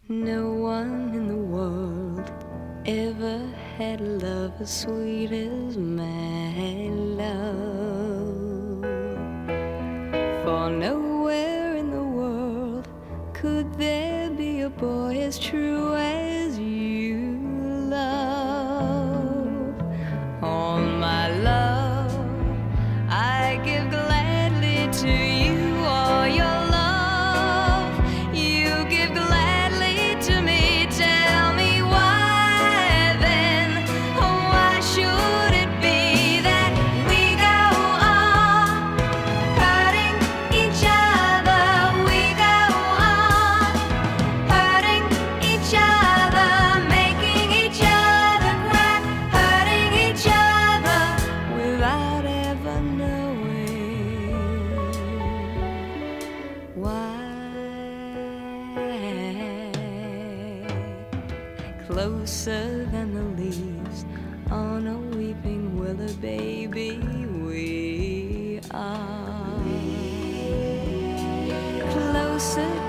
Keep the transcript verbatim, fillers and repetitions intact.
No one in the world ever had love as sweet as my love. For nowhere in the world could there be a boy as true as you love. All my love I give gladly to you. All your love you give gladly to me. Tell me why then, oh, why should it be that we go on hurting each other? We go on hurting each other, making each other cry, hurting each other without ever knowing why. Closer than the leaves on a weeping willow, baby, we are. Closer